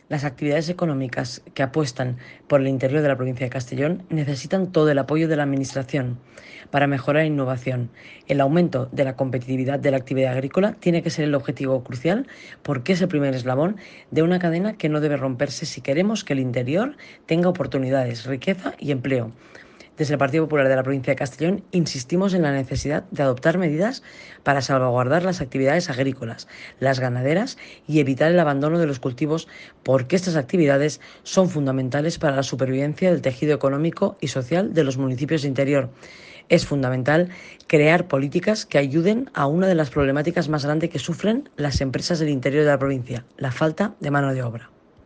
Las actividades económicas que apuestan por el interior de la provincia de Castellón necesitan todo el apoyo de la Administración para mejorar la innovación. El aumento de la competitividad de la actividad agrícola tiene que ser el objetivo crucial porque es el primer eslabón de una cadena que no debe romperse si queremos que el interior tenga oportunidades, riqueza y empleo. Desde el Partido Popular de la provincia de Castellón insistimos en la necesidad de adoptar medidas para salvaguardar las actividades agrícolas, las ganaderas y evitar el abandono de los cultivos porque estas actividades son fundamentales para la supervivencia del tejido económico y social de los municipios de interior. Es fundamental crear políticas que ayuden a una de las problemáticas más grandes que sufren las empresas del interior de la provincia, la falta de mano de obra.